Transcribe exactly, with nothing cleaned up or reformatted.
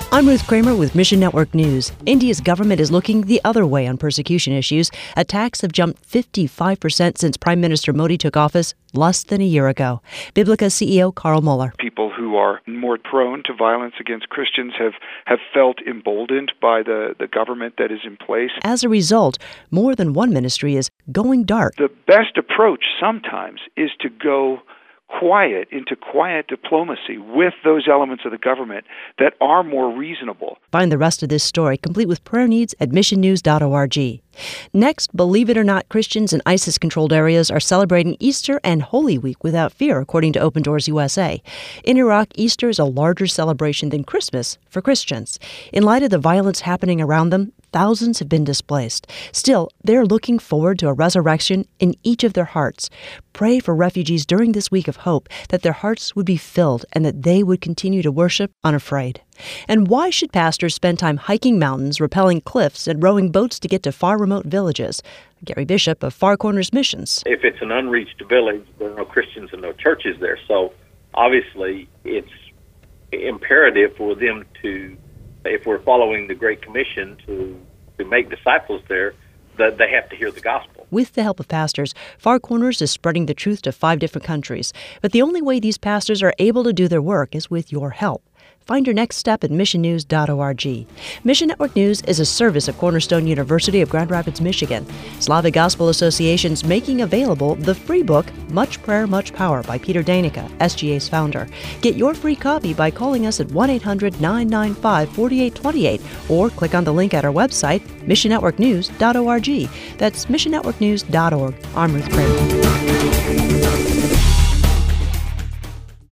I'm Ruth Kramer with Mission Network News. India's government is looking the other way on persecution issues. Attacks have jumped fifty-five percent since Prime Minister Modi took office less than a year ago. Biblica C E O Carl Moeller. People who are more prone to violence against Christians have, have felt emboldened by the, the government that is in place. As a result, more than one ministry is going dark. The best approach sometimes is to go quiet, into quiet diplomacy with those elements of the government that are more reasonable. Find the rest of this story, complete with prayer needs, at mission news dot org. Next, believe it or not, Christians in ISIS-controlled areas are celebrating Easter and Holy Week without fear, according to Open Doors U S A. In Iraq, Easter is a larger celebration than Christmas for Christians. In light of the violence happening around them, thousands have been displaced. Still, they're looking forward to a resurrection in each of their hearts. Pray for refugees during this week of hope, that their hearts would be filled and that they would continue to worship unafraid. And why should pastors spend time hiking mountains, rappelling cliffs, and rowing boats to get to far remote villages? Gary Bishop of Far Corners Missions. If it's an unreached village, there are no Christians and no churches there. So obviously it's imperative for them to, if we're following the Great Commission to, to make disciples there, that they have to hear the gospel. With the help of pastors, Far Corners is spreading the truth to five different countries. But the only way these pastors are able to do their work is with your help. Find your next step at mission news dot org. Mission Network News is a service of Cornerstone University of Grand Rapids, Michigan. Slavic Gospel Association's making available the free book, Much Prayer, Much Power by Peter Danica, S G A's founder. Get your free copy by calling us at one eight hundred nine nine five four eight two eight or click on the link at our website, mission network news dot org. That's mission network news dot org. I'm Ruth Kramer.